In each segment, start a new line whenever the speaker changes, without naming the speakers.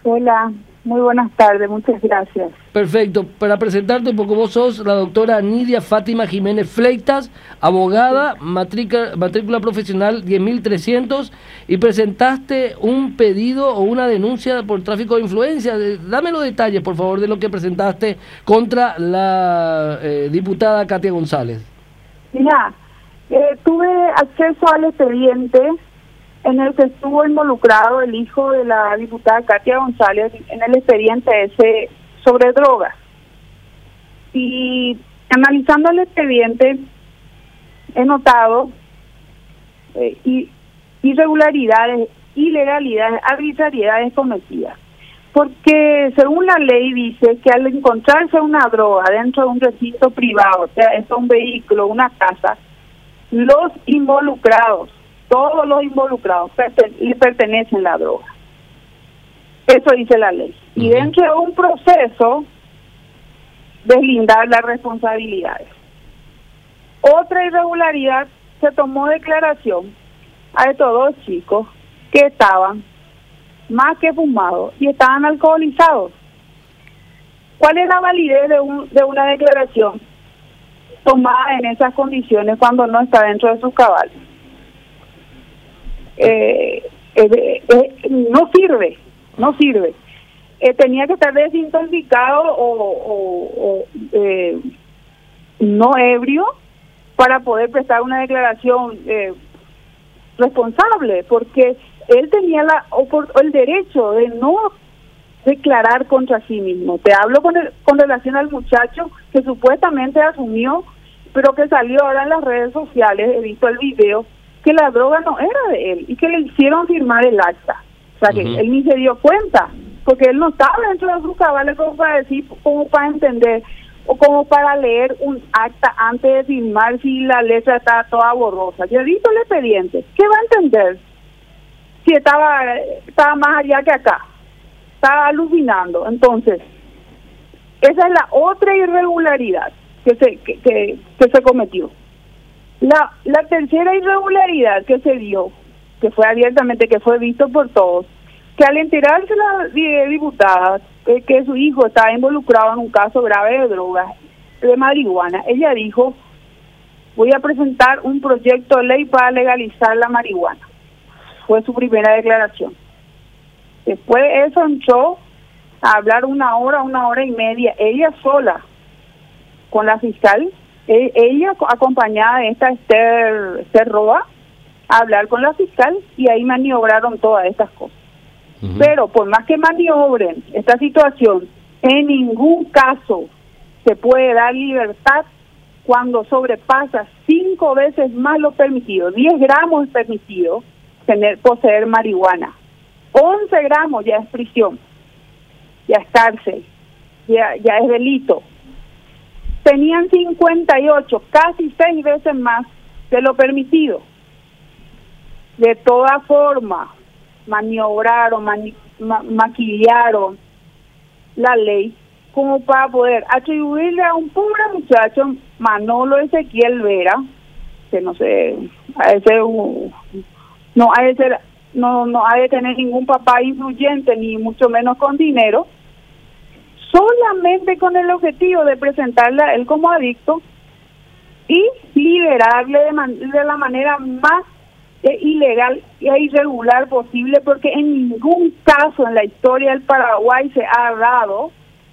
Hola, muy buenas tardes, muchas gracias.
Perfecto. Para presentarte un poco, vos sos la doctora Nidia Fátima Jiménez Fleitas, abogada, matrícula profesional 10.300, y presentaste un pedido o una denuncia por tráfico de influencia. Dame los detalles, por favor, de lo que presentaste contra la diputada Katia González.
Mira, tuve acceso al expediente en el que estuvo involucrado el hijo de la diputada Katia González, en el expediente ese sobre drogas. Y analizando el expediente, he notado irregularidades, ilegalidades, arbitrariedades cometidas. Porque según la ley dice que al encontrarse una droga dentro de un recinto privado, o sea, es un vehículo, una casa, los involucrados, todos los involucrados le pertenecen la droga. Eso dice la ley. Y dentro de un proceso, deslindar las responsabilidades. Otra irregularidad, se tomó declaración a estos dos chicos que estaban más que fumados y estaban alcoholizados. ¿Cuál es la validez de una declaración tomada en esas condiciones cuando no está dentro de sus cabales? No sirve. Tenía que estar desintoxicado o no ebrio para poder prestar una declaración responsable, porque él tenía el derecho de no declarar contra sí mismo. Te hablo con relación al muchacho que supuestamente asumió, pero que salió ahora en las redes sociales, he visto el video, que la droga no era de él y que le hicieron firmar el acta. O sea, que él ni se dio cuenta, porque él no estaba dentro de sus cabales como para decir, como para entender, o como para leer un acta antes de firmar si la letra está toda borrosa. Yo he visto el expediente. ¿Qué va a entender? Si estaba más allá que acá. Estaba alucinando. Entonces, esa es la otra irregularidad que se cometió. La tercera irregularidad que se dio, que fue abiertamente, que fue visto por todos, que al enterarse la diputada que su hijo estaba involucrado en un caso grave de drogas, de marihuana, ella dijo: voy a presentar un proyecto de ley para legalizar la marihuana. Fue su primera declaración. Después de eso entró a hablar una hora y media, ella sola, con la fiscal, ella acompañada de esta Esther Roa, a hablar con la fiscal, y ahí maniobraron todas estas cosas. Pero por más que maniobren esta situación, en ningún caso se puede dar libertad cuando sobrepasa 5 veces más lo permitido. 10 gramos es permitido poseer marihuana. 11 gramos ya es prisión, ya es cárcel, ya es delito. Tenían 58, casi 6 veces más de lo permitido. De toda forma, maniobraron, maquillaron la ley como para poder atribuirle a un pobre muchacho, Manolo Ezequiel Vera, que no sé, no ha de tener ningún papá influyente, ni mucho menos con dinero, solamente con el objetivo de presentarle a él como adicto y liberarle de la manera más ilegal e irregular posible, porque en ningún caso en la historia del Paraguay se ha dado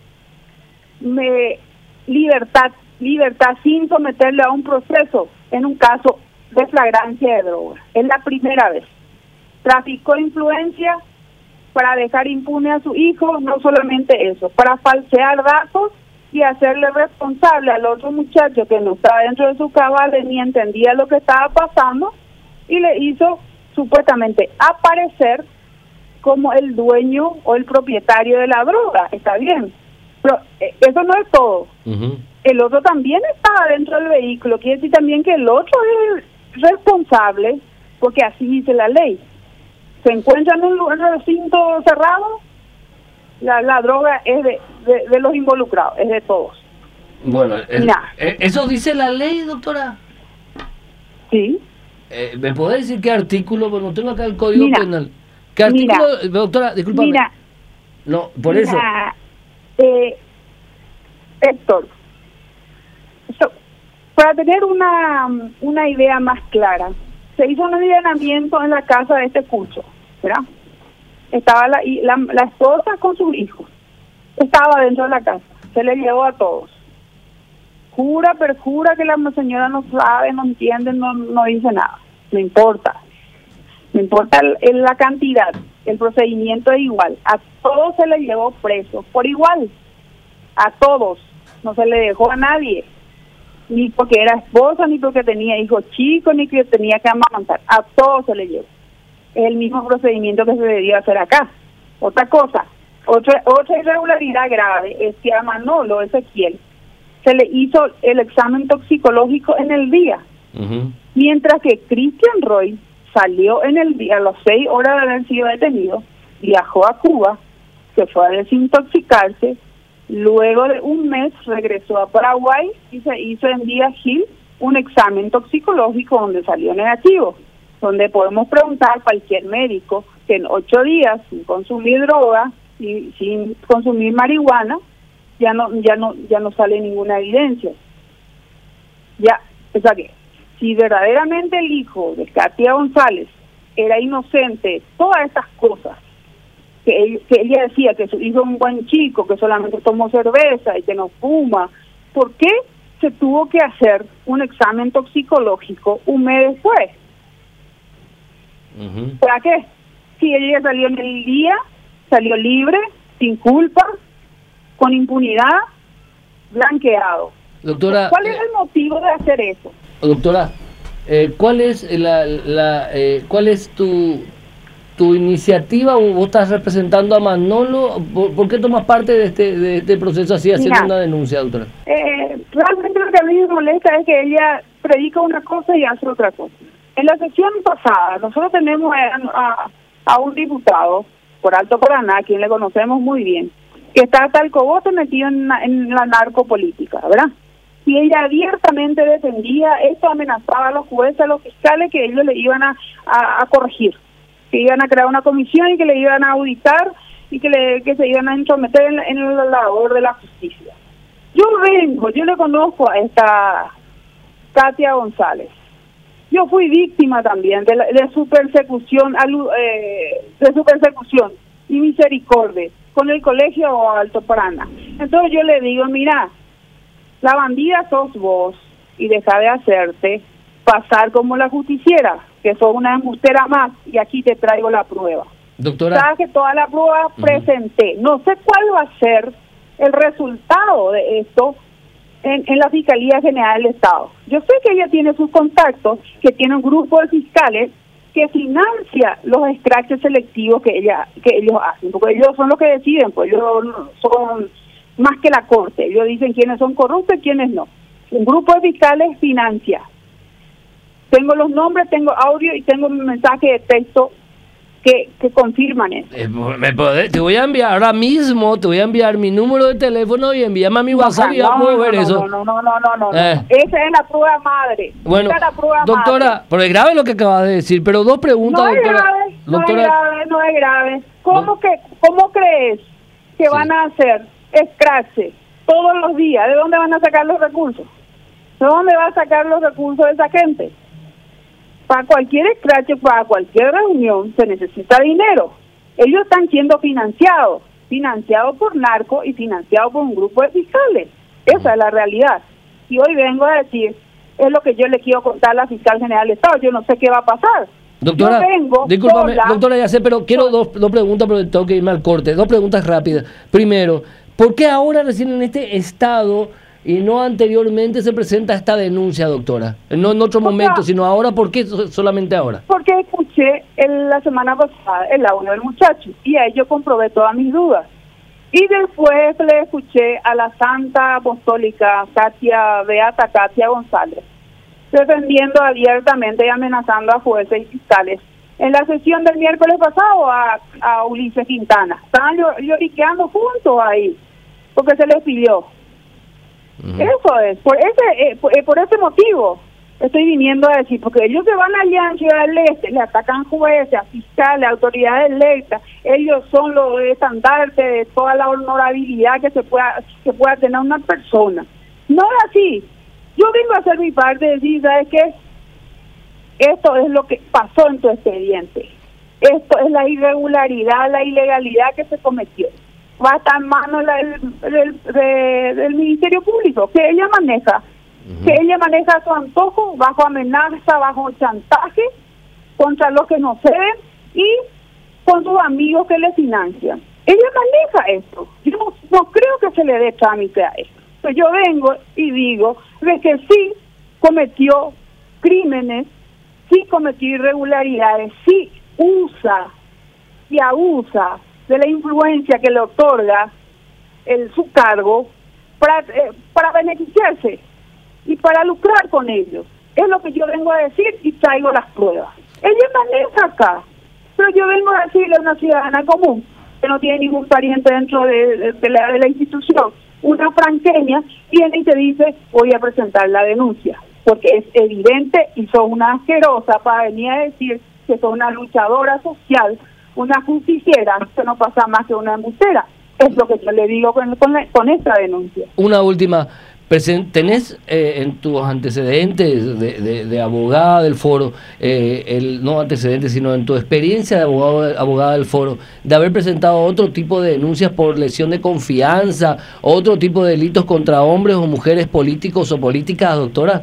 libertad sin someterle a un proceso en un caso de flagrancia de droga. Es la primera vez. Traficó influencia para dejar impune a su hijo, no solamente eso, para falsear datos y hacerle responsable al otro muchacho que no estaba dentro de su cabales ni entendía lo que estaba pasando, y le hizo supuestamente aparecer como el dueño o el propietario de la droga. Está bien, pero eso no es todo. El otro también estaba dentro del vehículo, quiere decir también que el otro es responsable, porque así dice la ley. Se encuentra en un recinto cerrado, la droga es de los involucrados, es de todos.
Bueno, ¿eso dice la ley, doctora?
Sí.
¿Me podés decir qué artículo? Bueno, tengo acá el Código Penal. ¿Qué artículo, doctora? Discúlpame. No, por eso.
Héctor, para tener una idea más clara, se hizo un allanamiento en la casa de este Cucho, ¿verdad? Estaba la esposa con sus hijos, estaba dentro de la casa, se le llevó a todos. Jura, perjura que la señora no sabe, no entiende, no dice nada, no importa. No importa la cantidad, el procedimiento es igual. A todos se le llevó preso, por igual. A todos. No se le dejó a nadie. Ni porque era esposa, ni porque tenía hijos chicos, ni que tenía que amamantar. A todos se le llevó. Es el mismo procedimiento que se debió hacer acá. Otra cosa, otra irregularidad grave es que a Manolo Ezequiel se le hizo el examen toxicológico en el día. Mientras que Christian Roy salió en el día, a las 6 horas de haber sido detenido, viajó a Cuba, se fue a desintoxicarse, luego de un mes regresó a Paraguay y se hizo en Vía Gil un examen toxicológico donde salió negativo, donde podemos preguntar a cualquier médico que en 8 días, sin consumir droga, sin consumir marihuana, ya no sale ninguna evidencia. Ya, o sea que si verdaderamente el hijo de Katia González era inocente, todas estas cosas, que ella decía que su hijo es un buen chico, que solamente tomó cerveza y que no fuma, ¿por qué se tuvo que hacer un examen toxicológico un mes después? ¿Para qué? Si ella salió en el día, salió libre, sin culpa, con impunidad, blanqueado.
Doctora,
¿cuál es el motivo de hacer eso?
Doctora, ¿cuál es cuál es tu iniciativa? ¿Vos estás representando a Manolo? ¿Por qué tomas parte de este proceso así, haciendo una denuncia, doctora?
Realmente lo que a mí me molesta es que ella predica una cosa y hace otra cosa. En la sesión pasada, nosotros tenemos a un diputado por Alto Paraná, a quien le conocemos muy bien, que está hasta el cogote metido en la narcopolítica, ¿verdad? Y ella abiertamente defendía esto, amenazaba a los jueces, a los fiscales, que ellos le iban a corregir, que iban a crear una comisión y que le iban a auditar y que se iban a entrometer en la labor de la justicia. Yo le conozco a esta Katia González. Yo fui víctima también de su persecución, y misericordia con el Colegio Alto Paraná. Entonces yo le digo, mira, la bandida sos vos y deja de hacerte pasar como la justiciera, que sos una embustera más, y aquí te traigo la prueba.
Doctora,
sabes que toda la prueba presenté. No sé cuál va a ser el resultado de esto en la Fiscalía General del Estado. Yo sé que ella tiene sus contactos, que tiene un grupo de fiscales que financia los escraches selectivos que ellos hacen, porque ellos son los que deciden, pues ellos son más que la corte, ellos dicen quiénes son corruptos y quiénes no. Un grupo de fiscales financia. Tengo los nombres, tengo audio y tengo un mensaje de texto que confirman eso.
Te voy a enviar ahora mismo, te voy a enviar mi número de teléfono y envíame a mi WhatsApp y ya puedo ver eso.
No. Esa es la prueba madre.
Bueno,
esa es la prueba
doctora,
madre.
pero es grave lo que acabas de decir, pero dos preguntas,
no
doctora.
No es grave. ¿Cómo crees que van a hacer escrache todos los días? ¿De dónde van a sacar los recursos? ¿De dónde va a sacar los recursos de esa gente? Para cualquier escrache, para cualquier reunión, se necesita dinero. Ellos están siendo financiados por narco y financiados por un grupo de fiscales. Esa es la realidad. Y hoy vengo a decir, es lo que yo le quiero contar a la Fiscal General del Estado. Yo no sé qué va a pasar.
Doctora, discúlpame, doctora, ya sé, pero quiero dos preguntas, pero tengo que irme al corte. Dos preguntas rápidas. Primero, ¿por qué ahora recién en este estado y no anteriormente se presenta esta denuncia, doctora? No en otro momento, sino ahora. ¿Por qué solamente ahora?
Porque escuché la semana pasada el audio del muchacho y ahí yo comprobé todas mis dudas. Y después le escuché a la Santa Apostólica Beata Katia González defendiendo abiertamente y amenazando a jueces y fiscales. En la sesión del miércoles pasado a Ulises Quintana. Estaban lloriqueando juntos ahí, porque se les pidió. Eso es, por ese motivo estoy viniendo a decir, porque ellos se van allá en Ciudad del Este, le atacan jueces, fiscales, autoridades electas, ellos son los estandartes de toda la honorabilidad que pueda tener una persona. No es así. Yo vengo a hacer mi parte y decir, ¿sabes qué? Esto es lo que pasó en tu expediente. Esto es la irregularidad, la ilegalidad que se cometió. Va a estar en manos del Ministerio Público, que ella maneja. Que ella maneja a su antojo, bajo amenaza, bajo chantaje, contra los que no ceden y con sus amigos que le financian. Ella maneja esto. Yo no creo que se le dé trámite a esto. Pues yo vengo y digo de que sí cometió crímenes, sí cometió irregularidades, sí usa y abusa de la influencia que le otorga su cargo para beneficiarse y para lucrar con ellos. Es lo que yo vengo a decir y traigo las pruebas. Ella maneja acá, pero yo vengo a decirle a una ciudadana común que no tiene ningún pariente dentro de la institución, una franqueña, viene y te dice, voy a presentar la denuncia, porque es evidente y sos una asquerosa para venir a decir que sos una luchadora social, una justiciera, que no pasa más que una embustera. Es lo que yo le digo con esta denuncia.
Una última. ¿Tenés en tus antecedentes de abogada del foro, no antecedentes, sino en tu experiencia de abogada del foro, de haber presentado otro tipo de denuncias por lesión de confianza, otro tipo de delitos contra hombres o mujeres políticos o políticas, doctora?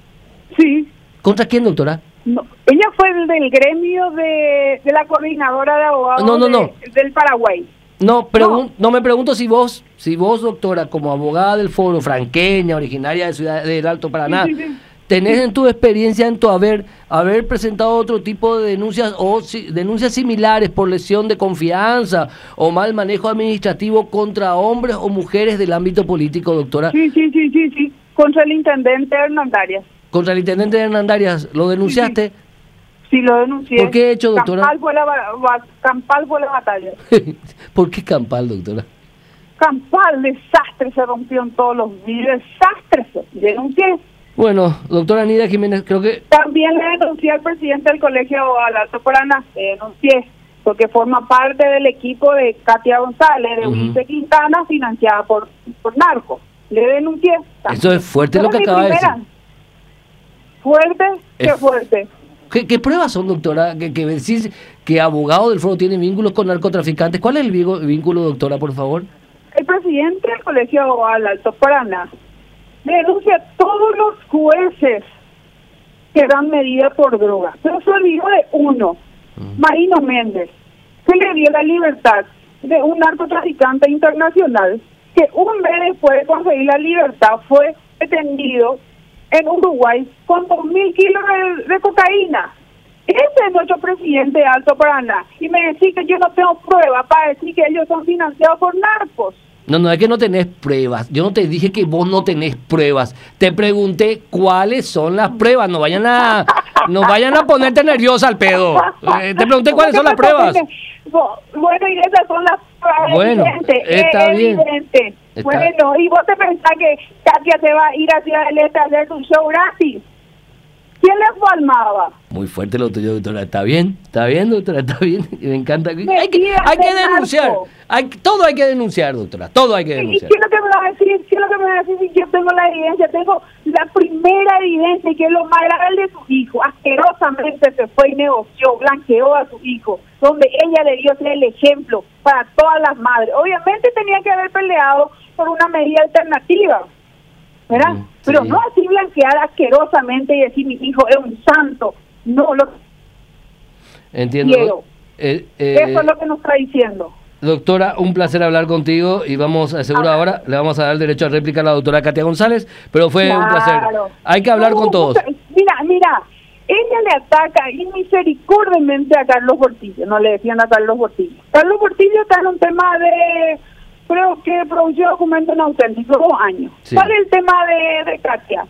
Sí.
¿Contra quién, doctora?
No, ella fue del gremio de la coordinadora de abogados del Paraguay.
No me pregunto si vos, doctora, como abogada del foro, franqueña, originaria de Ciudad del Alto Paraná, sí. ¿Tenés en tu experiencia, en tu haber presentado otro tipo de denuncias o denuncias similares por lesión de confianza o mal manejo administrativo contra hombres o mujeres del ámbito político, doctora?
Sí. Contra el intendente Hernandarias.
¿Contra el intendente Hernandarias lo denunciaste?
Sí, lo denuncié.
¿Por qué hecho, doctora?
Campal fue la batalla.
¿Por qué Campal, doctora?
Campal, desastre, se rompió en todos los vídeos, desastre, denuncié.
Bueno, doctora Nidia Jiménez, creo que...
También le denuncié al presidente del Colegio del Alto Paraná, denuncié, porque forma parte del equipo de Katia González, de Ulises Quintana, financiada por narcos. Le denuncié. También.
Eso es fuerte lo que acaba de decir.
Fuerte, qué fuerte.
¿Qué pruebas son, doctora? Que decís que abogado del foro tiene vínculos con narcotraficantes. ¿Cuál es el vínculo, doctora, por favor? El
presidente del Colegio del Alto Paraná denuncia a todos los jueces que dan medida por droga. Pero se olvidó de uno, Marino Méndez, que le dio la libertad de un narcotraficante internacional que un mes después de conseguir la libertad fue detenido en Uruguay con 2.000 kilos de cocaína. Ese es nuestro presidente de Alto Paraná. Y me decís que yo no tengo pruebas para decir que ellos son financiados por narcos.
No, es que no tenés pruebas. Yo no te dije que vos no tenés pruebas. Te pregunté cuáles son las pruebas. No vayan a ponerte nerviosa al pedo. Te pregunté cuáles son las pruebas.
Bueno, y esas son las pruebas.
Bueno, está bien.
Bueno, y vos te pensás que Katia se va a ir a Ciudad del Este a hacer tu show gratis. ¿Quién le formaba?
Muy fuerte lo tuyo, doctora. Está bien, doctora, está bien. Me encanta. Hay que denunciar. Todo hay que denunciar, doctora. Todo hay que denunciar.
¿Y qué es lo que me vas a decir? ¿Qué es lo que me vas a decir si yo tengo la evidencia? Tengo la primera evidencia, que es lo más grave de su hijo. Asquerosamente se fue y negoció, blanqueó a su hijo, donde ella le dio el ejemplo para todas las madres. Obviamente tenía que haber peleado por una medida alternativa, ¿verdad? Sí. Pero no así blanquear asquerosamente y decir mi hijo es un santo. No, lo
entiendo.
Quiero. Eso es lo que nos está diciendo.
Doctora, un placer hablar contigo y vamos a seguro ahora le vamos a dar el derecho a réplica a la doctora Katia González, pero fue un placer. Hay que hablar con todos.
Mira, ella le ataca inmisericordiamente a Carlos Portillo, no le defiende a Carlos Portillo. Carlos Portillo está en un tema de, creo que produjo documentos inauténticos 2 años. Sí. ¿Cuál es el tema de Katia?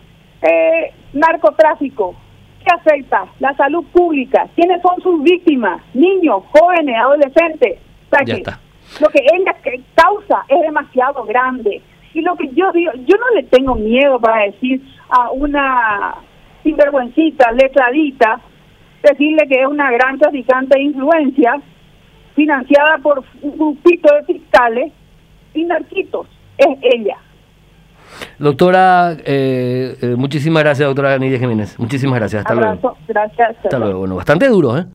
Narcotráfico. ¿Qué afecta? La salud pública. ¿Quiénes son sus víctimas? Niños, jóvenes, adolescentes. O sea,
ya está.
Lo que ella causa es demasiado grande. Y lo que yo digo, yo no le tengo miedo para decir a una sinvergüencita, letradita, decirle que es una gran traficante de influencias, financiada por un grupito de fiscales y narquitos. Es ella.
Doctora, muchísimas gracias, doctora Nidia Jiménez. Muchísimas gracias. Hasta
Abrazo,
luego.
gracias.
Hasta luego. Bueno, bastante duro, ¿eh?